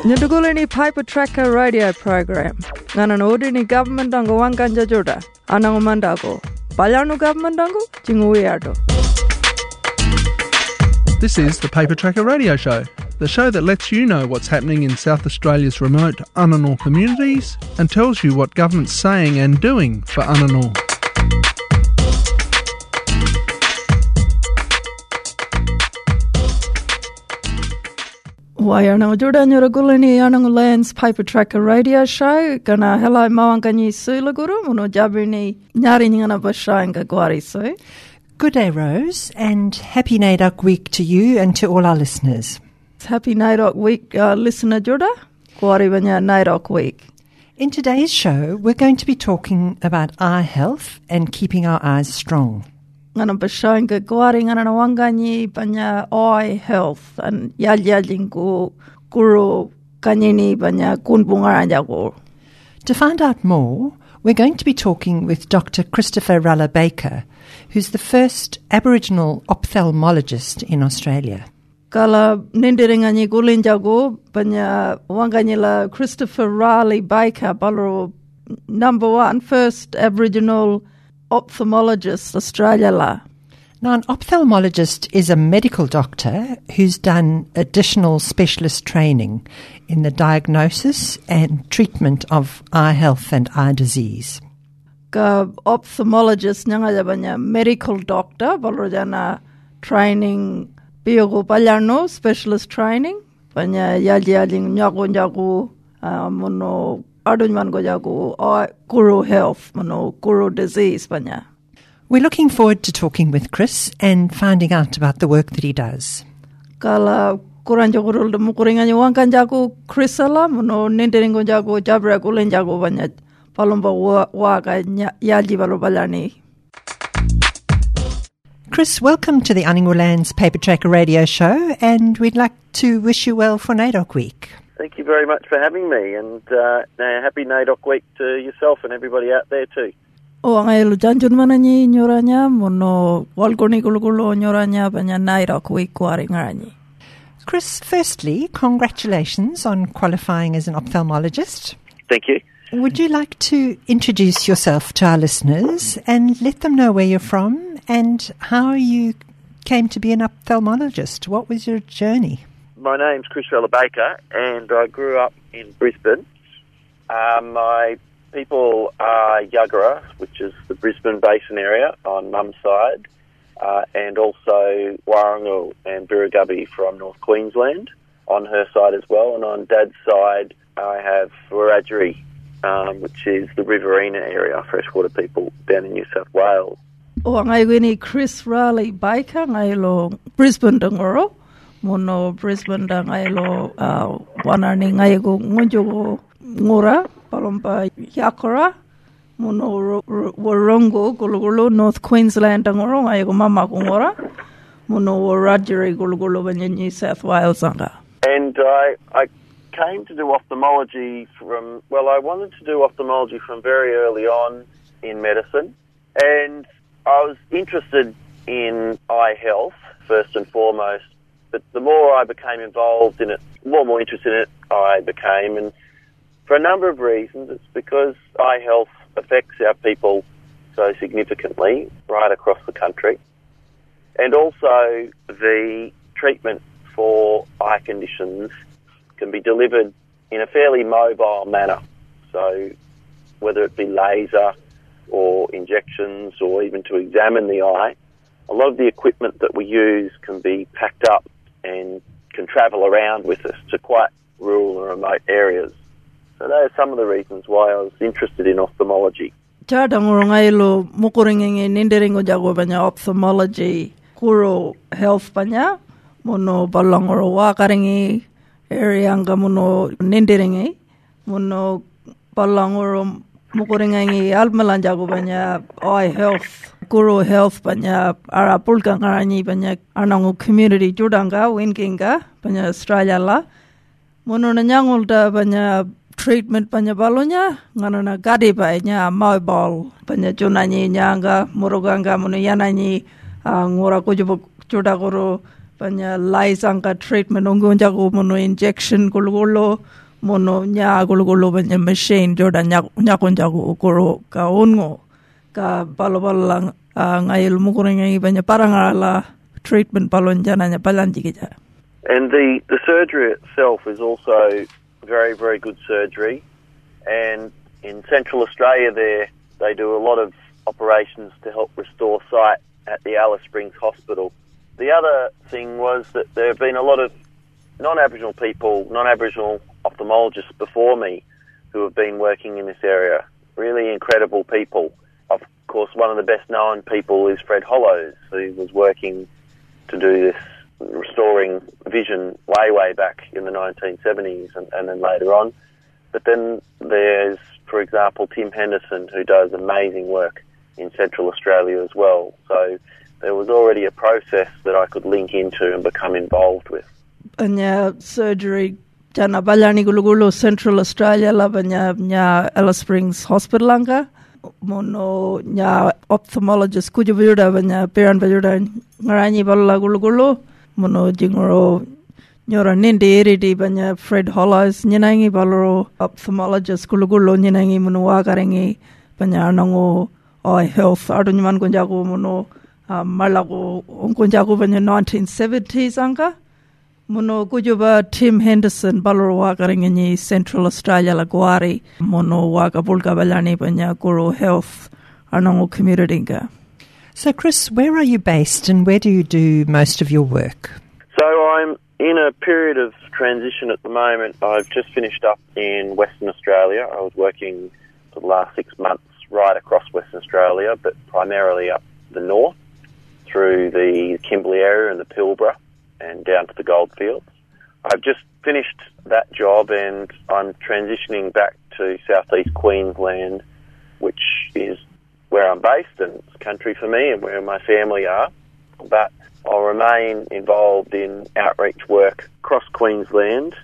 Nyadugulini Piper Tracker radio program. Nganan ordini government ango wangkanja joda. Anango mandago. Palyanu government ango jinguiado. This is the Paper Tracker Radio Show, the show that lets you know what's happening in South Australia's remote Unanul communities and tells you what government's saying and doing for Unanul. Wayanang Jordan Yoragulini Yanang Lands Paper Tracker Radio Show. Gana hello Mawangani Sulaguru, Muno Jabrini Nyaringana Bashanga Guariso. Good day, Rose, and happy NAIDOC week to you and to all our listeners. Happy NAIDOC week, listener Jorda. Guaribanya NAIDOC week. In today's show, we're going to be talking about eye health and keeping our eyes strong. Ngana bashanga guaring ngana wangani banya eye health and yaljingu guru kanyini banya kunbungaranjago. To find out more, we're going to be talking with Dr. Christopher Ralla Baker, who's the first Aboriginal ophthalmologist in Australia. Kala nindiringani gulinjago banya wanganyila Christopher Ralla Baker balo number one first Aboriginal ophthalmologist Australia la. Now, an ophthalmologist is a medical doctor who's done additional specialist training in the diagnosis and treatment of eye health and eye disease. Ka ophthalmologist nyanga banya medical doctor balojana training biogo palyano specialist training banya yaljing nyago mono adunman go jago guru health mono guru disease banya. We're looking forward to talking with Chris and finding out about the work that he does. Kala kuranjo gurul de mukuringa wankan jago Chris ala mono ninderingo jago jabra kulen jago banya palomba waga yalji balo balani. Chris, welcome to the Unanul Lands Paper Tracker Radio Show, and we'd like to wish you well for NAIDOC week. Thank you very much for having me, and happy NAIDOC week to yourself and everybody out there too. Angailu janjun manani nyoranya mono walgoni gulugulo nyoranya banya NAIDOC week waringarani. Chris, firstly, congratulations on qualifying as an ophthalmologist. Thank you. Would you like to introduce yourself to our listeners and let them know where you're from and how you came to be an ophthalmologist? What was your journey? My name's Chris Ralla Baker, and I grew up in Brisbane. My people are Yuggera, which is the Brisbane Basin area on mum's side, and also Warrangul and Birragubby from North Queensland on her side as well. And on dad's side, I have Wiradjuri, which is the Riverina area, freshwater people down in New South Wales. Ngai wini Chris Ralla Baker, ngai lo Brisbane dangoro. Mono Brisbane da ngai lo wanani ngai go ngonjogo ngora palompa yakora mono Warrangul gulugulo North Queensland dangoro ngai go mama go ngora mono Wiradjuri gulugulo banya New South Wales anga. And I came to do ophthalmology I wanted to do ophthalmology from very early on in medicine, and I was interested in eye health first and foremost. But the more I became involved in it, the more interested in it I became. And for a number of reasons, it's because eye health affects our people so significantly right across the country. And also the treatment for eye conditions can be delivered in a fairly mobile manner. So whether it be laser or injections or even to examine the eye, a lot of the equipment that we use can be packed up and can travel around with us to quite rural and remote areas. So those are some of the reasons why I was interested in ophthalmology. Chadangurungailo mukuringi ninderingo jago banya ophthalmology kuro health banya mono balangoro wakaringi area anga mono ninderingi mono balangoro mukuringi almalan jago banya eye health guru health banya ara pulka ngarani banya anangu community judanga winkinga banya Australia la mono nanyangul da banya treatment banya balonya ngana gadi banya mobile banya junani nyanga muruganga mono yanani ngora ko juda guru banya laisanga treatment ongonja ko mono injection gulgulo mono nya gulgulo banya machine joda nya konja ko koro ka ongo ka balo ngail mukurengai banya parangala treatment palonjana nya palanjikeja. And the surgery itself is also very, very good surgery. And in Central Australia they do a lot of operations to help restore sight at the Alice Springs Hospital. The other thing was that there have been a lot of non-Aboriginal people, non-Aboriginal ophthalmologists before me who have been working in this area. Really incredible people. Of course, one of the best known people is Fred Hollows, who was working to do this restoring vision way back in the 1970s and then later on. But then there's, for example, Tim Henderson, who does amazing work in Central Australia as well. So there was already a process that I could link into and become involved with. Banya surgery jana balani gulu Central Australia la banya nya Alice Springs Hospital anga mono nya ophthalmologist kujubuda banya peran bajuda ngarani balla gulu mono jingoro nyora nende eridi banya Fred Hollows nyenangi balro ophthalmologist gulu nyenangi mono wakarengi banya nango eye health adunyaman konjago mono malago onkonjago banya 1970s anga mono kujuba Tim Henderson balro wakarengi Central Australia la guari mono waka bulga balani banya guru health anango community nga. So Chris, where are you based and where do you do most of your work? So I'm in a period of transition at the moment. I've just finished up in Western Australia. I was working for the last 6 months right across Western Australia, but primarily up the north through the Kimberley area and the Pilbara and down to the Goldfields. I've just finished that job and I'm transitioning back to southeast Queensland, which is where I'm based and it's country for me and where my family are. But I'll remain involved in outreach work across Queensland,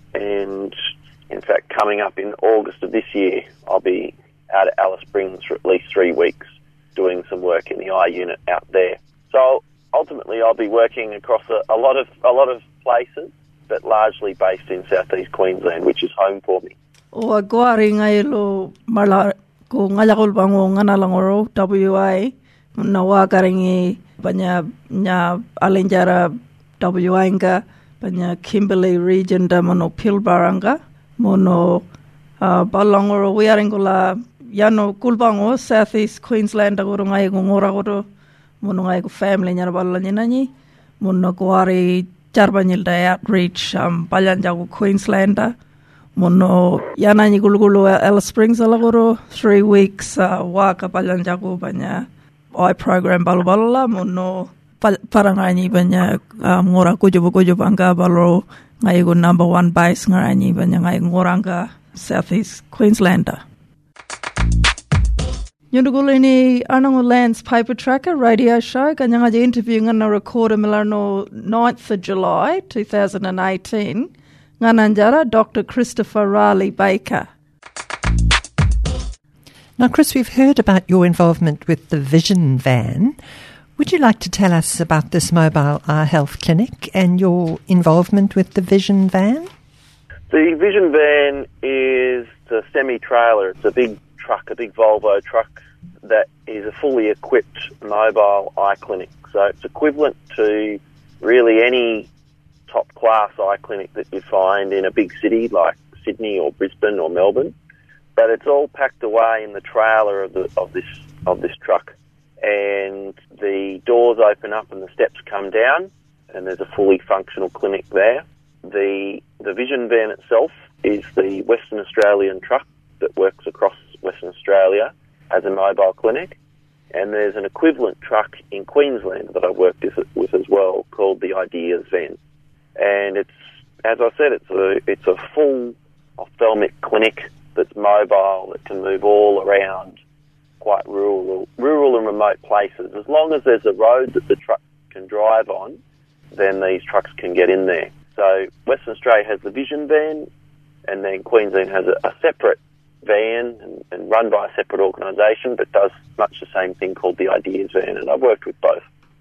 and in fact coming up in August of this year I'll be out at Alice Springs for at least 3 weeks doing some work in the eye unit out there. So ultimately I'll be working across a lot of places, but largely based in southeast Queensland, which is home for me. O aguari ngailo mala ko ngayakol bango nganalangoro WA na wakarengi banya nya alenjara WA nga banya Kimberley region da mono Pilbaranga mono balangoro wiarengola yano kulbango southeast Queensland agoro ngai ngora goro mono ngai ko family nya balanya nani mono guari charbanyil da outreach balanja Queensland mono yanani gulu Alice Springs alagoro 3 weeks waka balanja banya eye program balala mono parangani banya ngora kujubu anga balo ngai go number 1 base ngarani banya ngai ngoranga southeast Queenslander. Yundugulini Anango Lands Paper Tracker radio show kanyanga interview ngana recorder milano 9th of July 2018 ngananjara Dr. Christopher Riley Baker. Now, Chris, we've heard about your involvement with the Vision Van. Would you like to tell us about this mobile eye health clinic and your involvement with the Vision Van? The Vision Van is a semi-trailer. It's a big truck, a big Volvo truck that is a fully equipped mobile eye clinic. So it's equivalent to really any top-class eye clinic that you find in a big city like Sydney or Brisbane or Melbourne. But it's all packed away in the trailer of this truck, and the doors open up and the steps come down, and there's a fully functional clinic there. The Vision Van itself is the Western Australian truck that works across Western Australia as a mobile clinic, and there's an equivalent truck in Queensland that I worked with as well called the Ideas Van, and it's, as I said, it's a full ophthalmic clinic that's mobile, that can move all around quite rural and remote places. As long as there's a road that the truck can drive on, then these trucks can get in there. So Western Australia has the Vision Van, and then Queensland has a separate van and run by a separate organisation, but does much the same thing called the Ideas Van, and I've worked with both.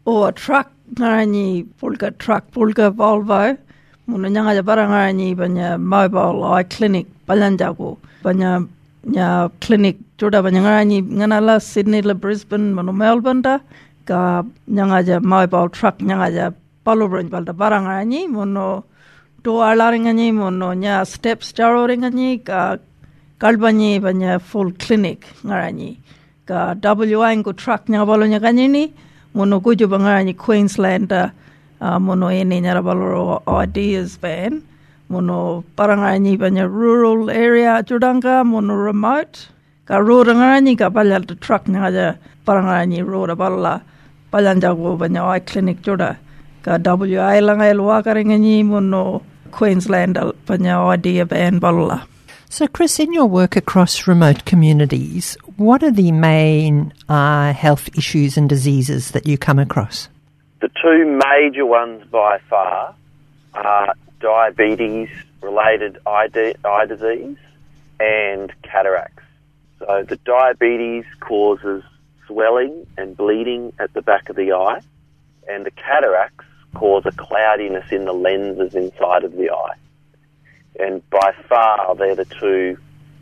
O truck ngarani pulka Volvo muna nyanga ja barangani banya mobile eye clinic palanjago banya nya clinic joda banya ngarani nganala Sydney la Brisbane manu Melbourne da ka nyanga ja mobile truck nyanga ja palobran balda barangani mono to alaringani mono nya steps jaroringani ka kalbani banya full clinic ngarani ka WA ngo truck nya balonya kanini mono kujo bangani Queensland mono ene nyara baloro ideas van mono parangani banya rural area judanga mono remote ka rurangani ka balal truck nya parangani road balla palanjago banya eye clinic joda ka WA langai lwa karengani mono Queensland banya idea van balla. So, Chris, in your work across remote communities, what are the main eye health issues and diseases that you come across? The two major ones by far are diabetes-related eye disease and cataracts. So the diabetes causes swelling and bleeding at the back of the eye, and the cataracts cause a cloudiness in the lenses inside of the eye. And by far, they're the two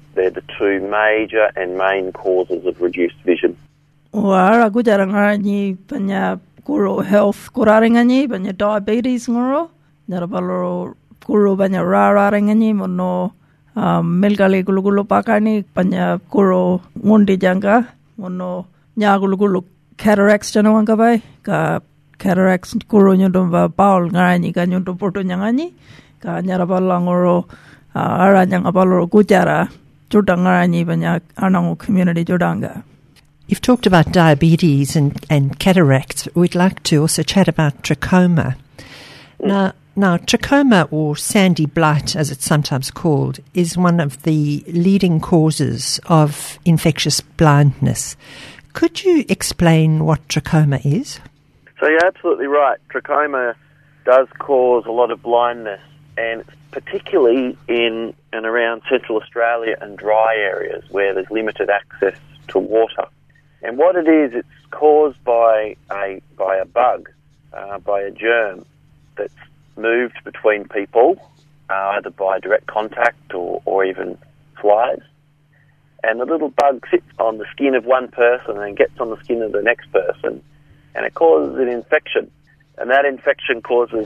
major and main causes of reduced vision. Wara gujarangani banya kuro health kurarengani banya diabetes ngoro narabaloro kuro banya rararengani mono melgali gulugulo pakani banya kuro ngundi janga mono nyagulugulo cataracts janawanga bai ka cataracts kuro nyondom ba baul ngani ka nyondom porto nyangani ka nyarabalangoro aranyang abaloro gujara jodangani banya anango community jodanga. You've talked about diabetes and cataracts. We'd like to also chat about trachoma. Now, trachoma, or sandy blight as it's sometimes called, is one of the leading causes of infectious blindness. Could you explain what trachoma is? So you're absolutely right. Trachoma does cause a lot of blindness, and particularly in and around Central Australia and dry areas where there's limited access to water. And what it is, it's caused by a bug, by a germ that's moved between people, either by direct contact or even flies. And the little bug sits on the skin of one person and gets on the skin of the next person, and it causes an infection. And that infection causes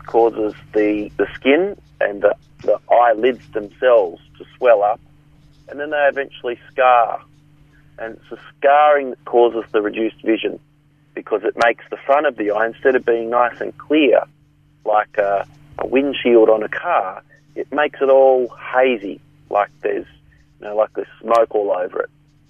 the skin and the eyelids themselves to swell up, and then they eventually scar. And it's the scarring that causes the reduced vision, because it makes the front of the eye, instead of being nice and clear like a windshield on a car, it makes it all hazy, like there's smoke all over it.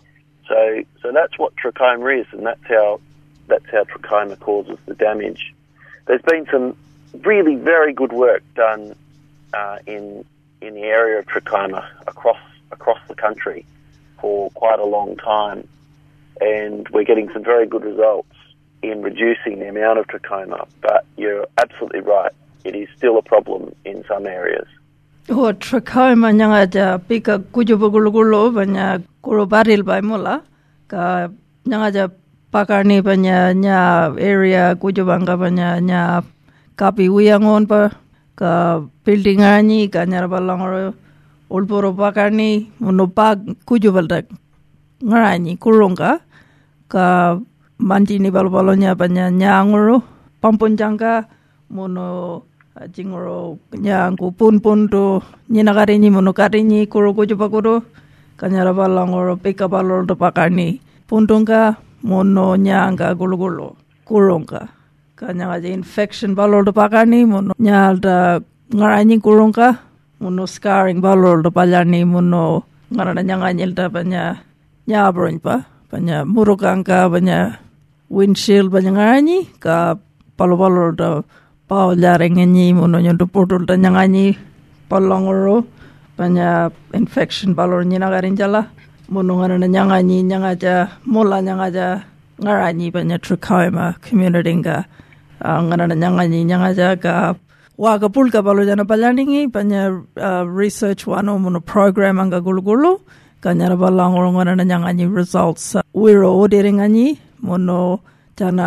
So that's what trachoma is, and that's how trachoma causes the damage. There's been some really very good work done in the area of trachoma across the country for quite a long time, and we're getting some very good results in reducing the amount of trachoma. But you're absolutely right, it is still a problem in some areas. Trachoma nyanga ja pika kujubugulugulo banya kuro baril by mula ka nyanga ja pakarni banya nya area kujubanga banya nya kapi wiangon pa ka building ani ka nyarabalangoro ulporo pakarni monopag kujubalda ngarani kurunga ka mantini balbalonya banya nyangoro pampunjanga mono jingoro nyangu pun to nyinagarini monokarini kuro kujubakuro kanyara balangoro pekabalor do pakarni puntunga mono nyanga gulugulo kurunga kanyanga infection balor do pakarni mono nyalda ngarani kurunga mono scarring balor do palani mono ngarana nyanga nyelda banya nyabron pa banya murukanga banya windshield banya ngarani ka balor do pau larengani mono nyondo portal da nyangani palongoro banya infection balor nyina garinjala mono ngarana nyangani nyangaja mola nyangaja ngarani banya trachoma community nga ngarana nyangani nyangaja ka waga pulka balo jana palaningi banya research wano mono program anga gulu kanyara balangoro ngana nyangani results wiro odering ani mono jana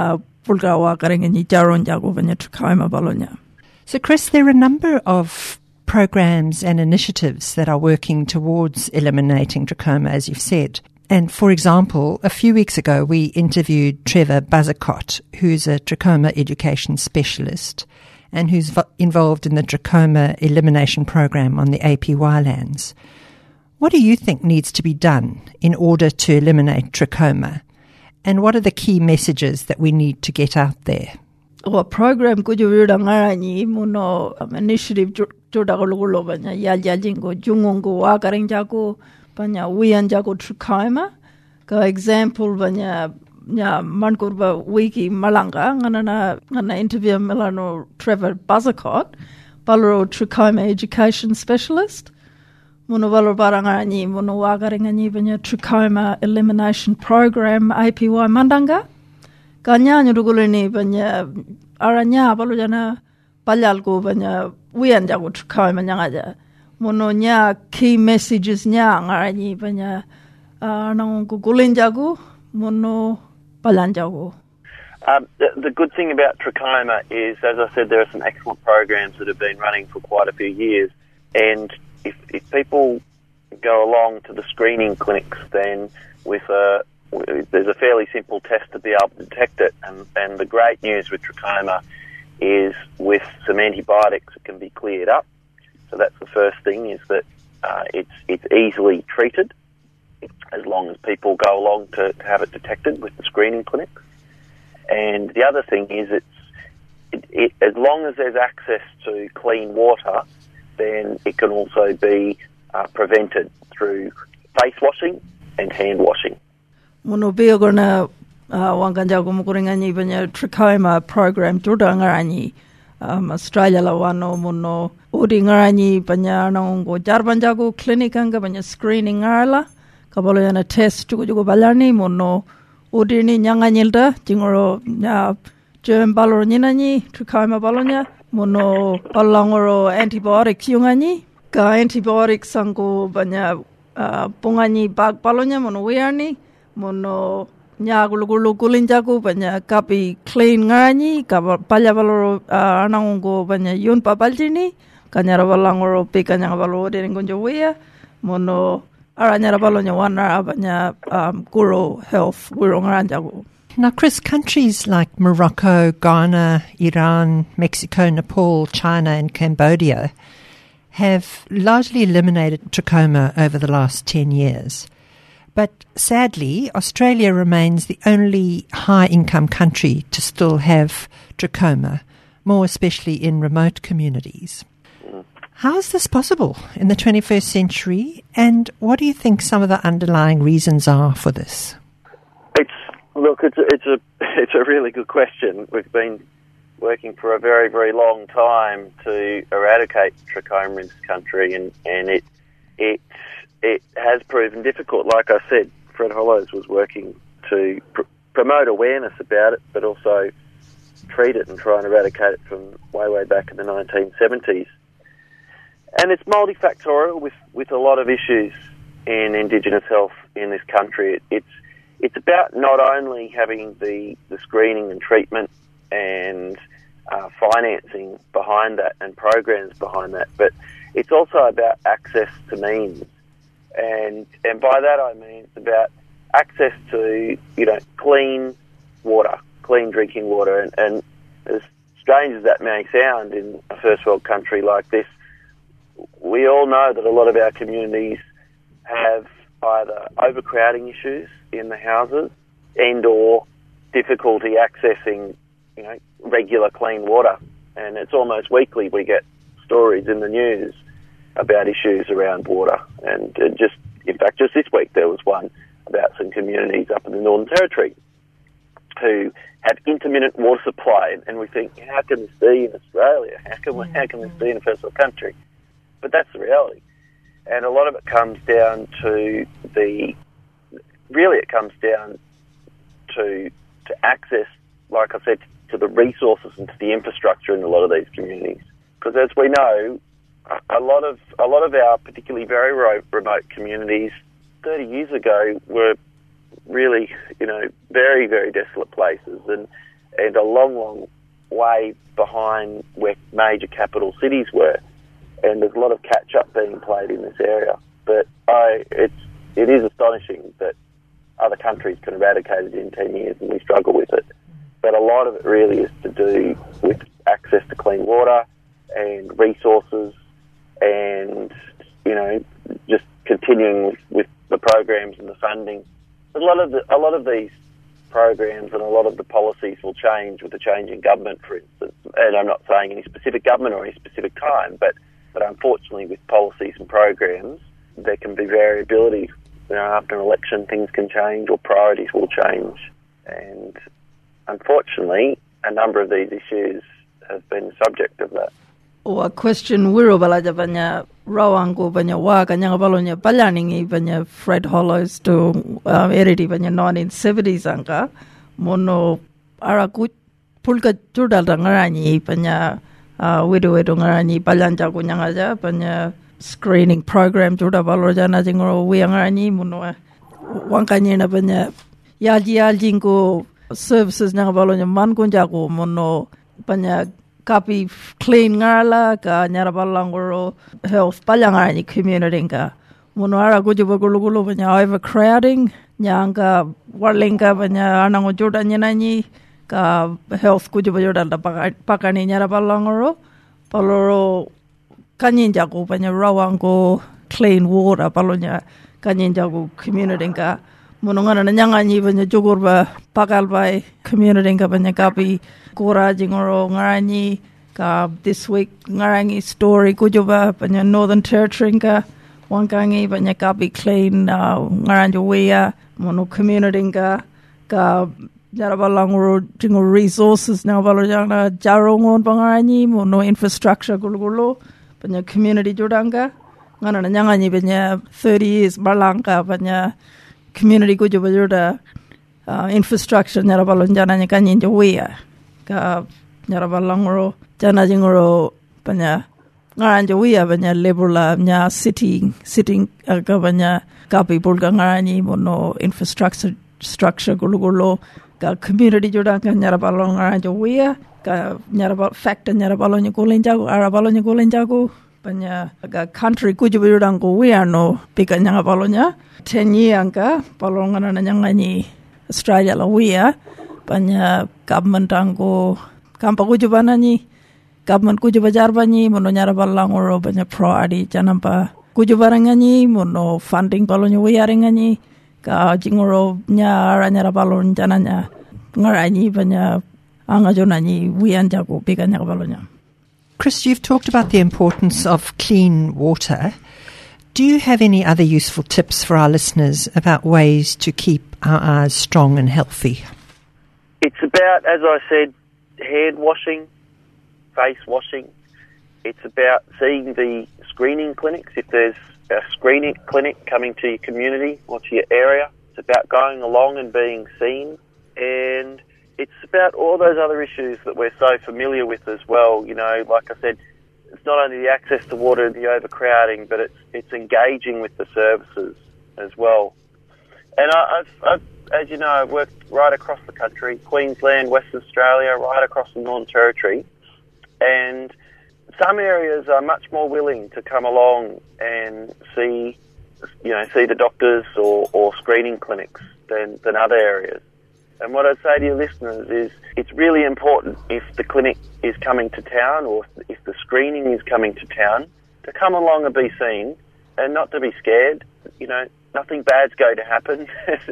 pulga wa karengi ni jaron jago banya trachoma balonya. So, Chris, there are a number of programs and initiatives that are working towards eliminating trachoma, as you've said. And, for example, a few weeks ago, we interviewed Trevor Buzzacott, who's a trachoma education specialist and who's involved in the trachoma elimination program on the APY lands. What do you think needs to be done in order to eliminate trachoma? And what are the key messages that we need to get out there? Well, program kujo wirda ngarani muno initiative joda golo banya yaljingo jungongo wa kareng jago banya wian jago trachoma. Ka example banya nya mankurba wiki malanga ngana interview Milano Trevor Buzzacott, balro trachoma education specialist. Muno valor barangani muno wagarengani banya trachoma elimination program APY Mandanga. Kanya nyuruguleni banya aranya balu jana palyalgo banya wian jago trachoma nyangaja. Muno nya key messages nya ngarani banya nang gugulin jago muno palyan jago. The good thing about trachoma is, as I said, there are some excellent programs that have been running for quite a few years, and if people go along to the screening clinics, then there's a fairly simple test to be able to detect it. And the great news with trachoma is with some antibiotics it can be cleared up. So that's the first thing, is that it's easily treated as long as people go along to have it detected with the screening clinics. And the other thing is as long as there's access to clean water, then it can also be prevented through face washing and hand washing. Muno biogorna wanganjago mukurengani banya trachoma program jordangarani Australia la wano muno udingarani banya nango jarbanjago clinic anga banya screening ngarala kabalo yana test jugo balani muno udini nyanganyilda jingoro nya germ balor nyinani trachoma balonya muno palangoro antibiotics yungani ka antibiotics sango banya pungani bag balonya muno wiarni muno nya gulu kulinjago banya kapi clean ngani ka palya baloro anango banya yun papaljini kanyara balangoro pe kanya baloro dengonjo wia muno aranyara balonya wana banya guru health guru ngaranjago. Now, Chris, countries like Morocco, Ghana, Iran, Mexico, Nepal, China and Cambodia have largely eliminated trachoma over the last 10 years. But sadly, Australia remains the only high-income country to still have trachoma, more especially in remote communities. How is this possible in the 21st century, and what do you think some of the underlying reasons are for this? It's a really good question. We've been working for a very, very long time to eradicate trachoma in this country, and it has proven difficult. Like I said, Fred Hollows was working to promote awareness about it, but also treat it and try and eradicate it from way back in the 1970s. And it's multifactorial with a lot of issues in Indigenous health in this country. It's about not only having the screening and treatment and financing behind that and programs behind that, but it's also about access to means. And by that I mean it's about access to, clean water, clean drinking water. And as strange as that may sound in a first world country like this, we all know that a lot of our communities have either overcrowding issues in the houses and or difficulty accessing, regular clean water. And it's almost weekly we get stories in the news about issues around water. And just this week there was one about some communities up in the Northern Territory who have intermittent water supply. And we think, how can this be in Australia? How can this be in a first world country? But that's the reality. And a lot of it comes down to access, like I said, to the resources and to the infrastructure in a lot of these communities. Because as we know, a lot of our particularly very remote communities 30 years ago were really, very, very desolate places. And and a long, long way behind where major capital cities were. And there's a lot of catch-up being played in this area. But it is astonishing that other countries can eradicate it in 10 years and we struggle with it. But a lot of it really is to do with access to clean water and resources and, just continuing with the programs and the funding. But a lot of these programs and a lot of the policies will change with the change in government, for instance. And I'm not saying any specific government or any specific time, but unfortunately with policies and programs, there can be variability. After an election, things can change or priorities will change. And unfortunately, a number of these issues have been subject of that. A question wiro balaja banya rawango banya wa kanya balonya palaningi banya Fred Hollows to eriti banya 1970s angka mono araku pulka judal ngarani banya widow ngarani palanja kunya aja banya screening program juda baloja na jingro wi ngarani mono wangkanya na banya yaji ko services na balonya man kunjaku mono banya copy clean ngala ka nyarabalangoro health palangarani community ka munara gujuba gulu banya overcrowding nyanga warlinga banya anango joda nyanani ka health gujuba joda pakani nyarabalangoro paloro kanyinjago banya rawango clean water palonya kanyinjago community ka munongana nyangani banya jogurba pakalbai community ka banya copy Kura jingoro ngarani ka this week ngarangi story kujuba banya Northern Territory ka wangkangi banya kapi clean ngaranjo wea mono community ka jarabalanguro jingo resources na balojana jarongon bangarani mono infrastructure gulugulo banya community jodanga ngana nyangani banya 30 years balangka banya community kujuba joda infrastructure jarabalonjana nyakanyi wea ka nyarabalangoro jana jingoro banya ngaranja wiya banya lebula nya sitting ka banya kapi bulga ngarani mono infrastructure gulugulo ka community joda ka nyarabalong ngaranja wiya ka nyarabalonya kulenjago arabalonya kulenjago banya ka country kujubu jodango wiya no pika nyarabalonya 10 year ka palongana nyangani Australia la wiya banya government anggo kampa kujubanani government kujubajarbanyi mono nyarabalangoro banya pro adi janampa kujubarangani mono funding balonyo wiaringani ka jingoro nyarabalon jananya ngarani banya angajonani wianjago bika nyarabalonya. Chris, you've talked about the importance of clean water. Do you have any other useful tips for our listeners about ways to keep our eyes strong and healthy? It's about, as I said, hand washing, face washing. It's about seeing the screening clinics. If there's a screening clinic coming to your community or to your area, it's about going along and being seen. And it's about all those other issues that we're so familiar with as well. Like I said, it's not only the access to water and the overcrowding, but it's engaging with the services as well. And I've as you know, I've worked right across the country, Queensland, Western Australia, right across the Northern Territory. And some areas are much more willing to come along and see the doctors or screening clinics than other areas. And what I'd say to your listeners is it's really important if the clinic is coming to town or if the screening is coming to town to come along and be seen and not to be scared. Nothing bad's going to happen.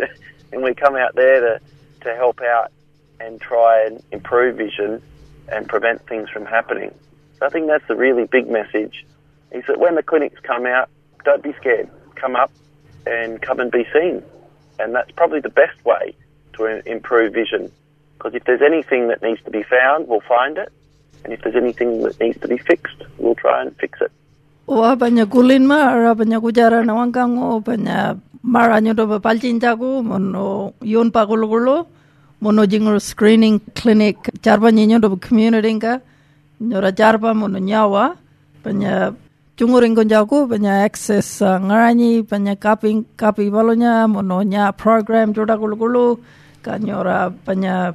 And we come out there to help out and try and improve vision and prevent things from happening. So I think that's the really big message, is that when the clinics come out, don't be scared. Come up and come and be seen. And that's probably the best way to improve vision. Because if there's anything that needs to be found, we'll find it. And if there's anything that needs to be fixed, we'll try and fix it. Wa banya kulin ma ara banya kujara na wangkango banya maranyo do palchinjago mono yon pagulugulo mono jingro screening clinic jarba nyo do community ka nyora jarba mono nyawa banya junguring gonjago banya access ngarani banya kapi balonya mono nya program joda gulugulo ka nyora banya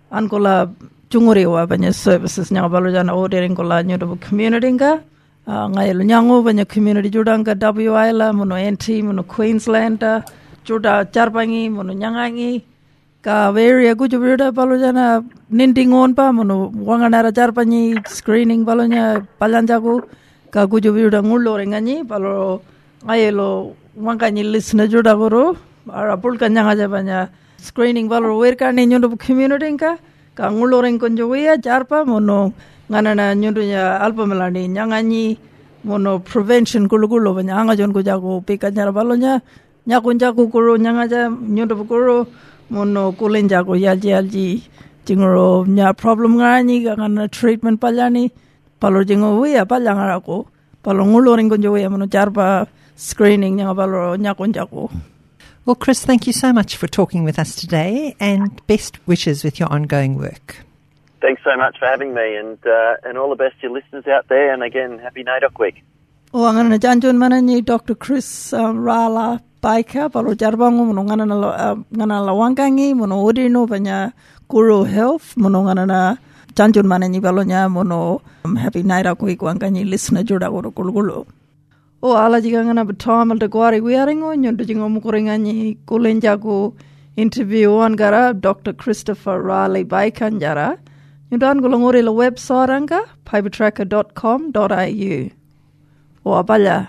ankola chungurewa banya services nya balo jana ordering kola nyodo community nga ngailo nyango banya community judanga WA la mono NT mono Queensland juda charbangi mono nyangangi ka area gujubuda balo jana nintingon pa mono wanganara charbangi screening balo nya palanjago ka gujubuda ngullo rengani balo ngailo wangani listener juda goro ara pulka nyanga jabanya screening balo werka ni nyodo community nga ka nguloreng konjoya jarpa mono nganana nyundunya alpamelani nyangani mono prevention kulugulo banya anga jon ko jago pikanyara balonya nyakunja kukuro nyangaja nyundo kuro mono kulenja ko yalji jingro nya problem ngani ngana treatment palyani palo jingo wiya palyangara ko palo nguloreng konjoya mono jarpa screening nya balo nyakunja ko. Well, Chris, thank you so much for talking with us today, and best wishes with your ongoing work. Thanks so much for having me, and all the best to your listeners out there, and again, happy NAIDOC Week. O ngana janjun manani Dr. Chris Rala Baika palo jarbango mono ngana lawangangi mono odino banya Guru Health mono ngana janjun manani balonya mono happy NAIDOC Week wangani listener joda goro kulgulo. O ala jika ngana betom al degwari wiaringo nyondo jingo mukuringani kulenjaku interview on gara Dr. Christopher Riley Bacon jara nyondo an gulongori la website anga papertracker.com.au o abala.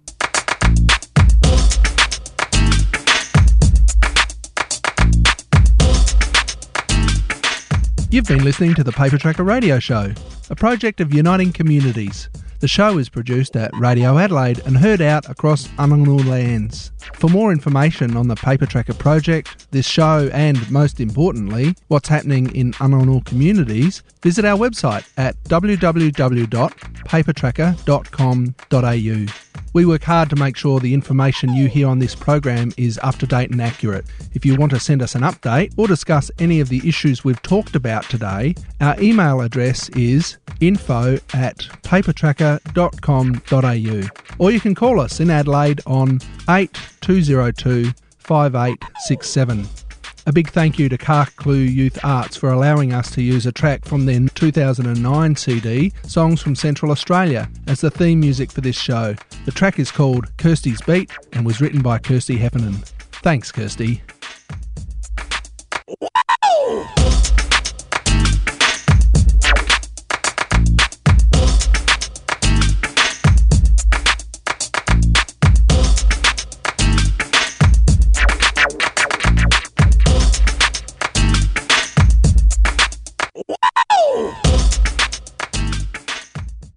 You've been listening to the Paper Tracker Radio Show, a project of Uniting Communities. The show is produced at Radio Adelaide and heard out across Anangu lands. For more information on the Paper Tracker project, this show and, most importantly, what's happening in Anangu communities, visit our website at www.papertracker.com.au. We work hard to make sure the information you hear on this program is up-to-date and accurate. If you want to send us an update or discuss any of the issues we've talked about today, our email address is info@papertracker.com.au, or you can call us in Adelaide on 8202 5867. A big thank you to Karklu Youth Arts for allowing us to use a track from their 2009 CD, Songs from Central Australia, as the theme music for this show. The track is called Kirsty's Beat and was written by Kirsty Heffernan. Thanks, Kirsty.